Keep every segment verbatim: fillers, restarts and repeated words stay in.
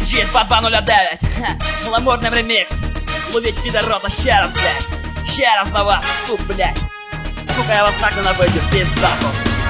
джі два два нуль дев'ять. Гламурним ремікс. Ловіть підарота ще раз, блядь. Ще раз на вас, сук, блядь. Сука, я вас так ненавидю, піздаху.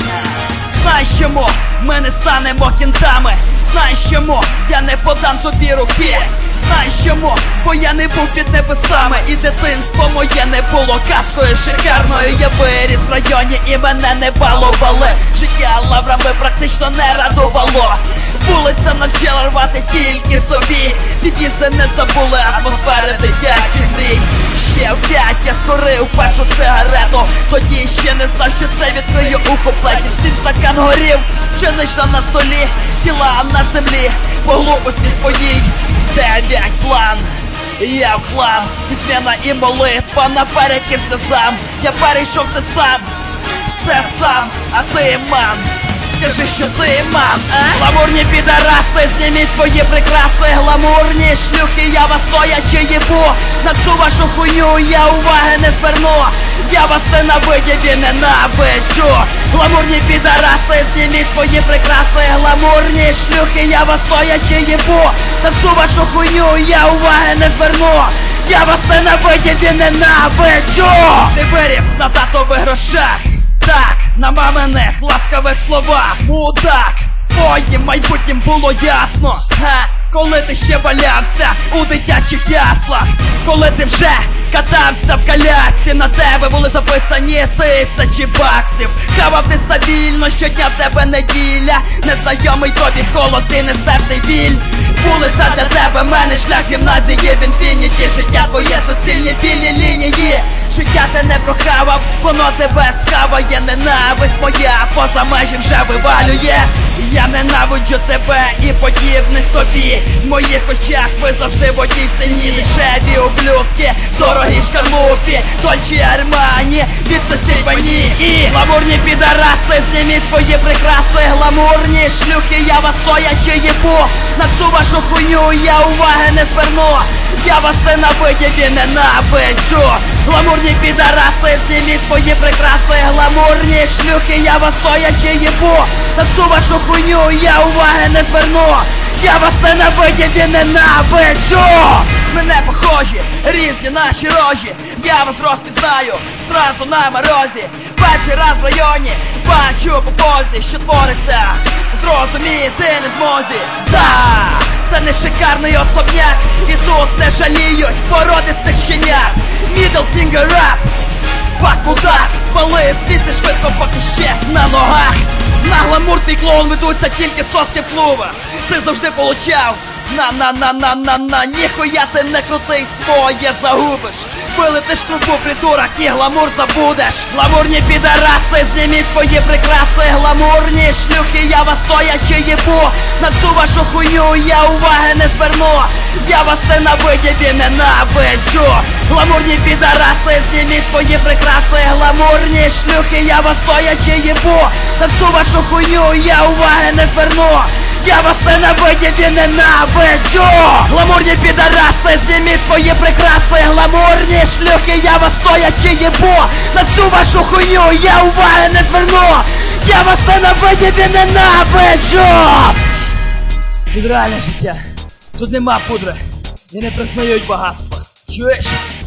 Знаєш чому ми не станемо кінтами? Знаєш чому я не подам тобі руки? Знаєш чому? Бо я не був під небесами, і дитинство моє не було казкою шикарною. Я виріс в районі і мене не балували. Життя лаврами практично не радувало. Вулиця навчила рвати тільки собі. Під'їзди не забули атмосфери дитячих мрій. Ще в п'ять я скорив першу сигарету. Тоді ще не знав, що це відкрию у куплеті. Всім стакан горів, пшенична на столі, тіла на землі, по глупості своїй. Дев'ять план, я в хлам, і зміна і молитва на перекір сльозам. Я перейшов це сам, все сам, а ти ман. Скажи, що ти ман, а? Гламурні підараси, зніміть свої прикраси. Гламурні шлюхи, я вас стоячи їбу. На всю вашу хуйню я уваги не зверну. Я вас ненавидів і ненавиджу. Гламурні підараси, зніміть свої прикраси. Гламурні шлюхи, я вас стоячи їбу. На всю вашу хуйню я уваги не зверну. Я вас ненавидів і ненавиджу. Ти виріс на татових грошах, так, на маминих ласкавих словах. Мудак, своїм майбутнім було ясно. Ха, коли ти ще валявся у дитячих яслах, коли ти вже катався в колясці, на тебе були записані тисячі баксів. Хавав ти стабільно, щодня в тебе неділя. Незнайомий тобі холод і нестерпний біль. Вулиця для тебе, мене шлях з гімназії в інфініті. Життя твоє суцільні білі лінії. Життя ти не прохавав, воно тебе схаває. Ненависть моя поза межі вже вивалює. Я ненавиджу тебе і подібних тобі. В моїх очах ви завжди в одній ціні. Дешеві ублюдки, дорогі шкармупі, Дольче Армані, від Сосібані. І гламурні підараси, зніміть свої прикраси. Гламурні шлюхи, я вас стоячи їбу. На всю вашу хуйню я уваги не зверну. Я вас ненавидів і ненавиджу. Гламурні підараси, зніміть свої прикраси. Гламурні шлюхи, я вас стоячи їбу. На всю вашу хуйню я уваги не зверну. Я вас ненавидів і ненавиджу. Мене похожі, різні наші рожі. Я вас розпізнаю зразу на морозі. Перший раз в районі бачу по позі, що твориться. Зрозуміти не в змозі. Да, це не шикарний особняк, і тут не жаліють породистих щенят. Middle finger up, фак мудак, вали звідси швидко, поки ще на ногах. На гламур твій клоун ведуться тільки соски в клубах. Ти завжди получав на-на-на-на-на-на. Ніхуя ти не крутий, своє загубиш. Вилетиш в трубу, придурок, і гламур забудеш. Гламурні підараси, зніміть свої прикраси. Гламурні шлюхи, я вас стоячи їбу. На всю вашу хуйню я уваги не зверну. Я вас ненавидів і ненавиджу. Гламурні підараси, зніміть свої прикраси. Гламурні шлюхи, я вас стоячи їбу. На всю вашу хуйню я уваги не зверну. Я вас ненавидів і ненавиджу. Гламурні підараси, зніміть свої прикраси. Гламурні шлюхи, я вас стоячи їбу. На всю вашу хуйню я уваги не зверну. Я вас ненавидів і ненавиджу. Від реальне життя. Тут нема пудри і не признають багатства. Чуєш?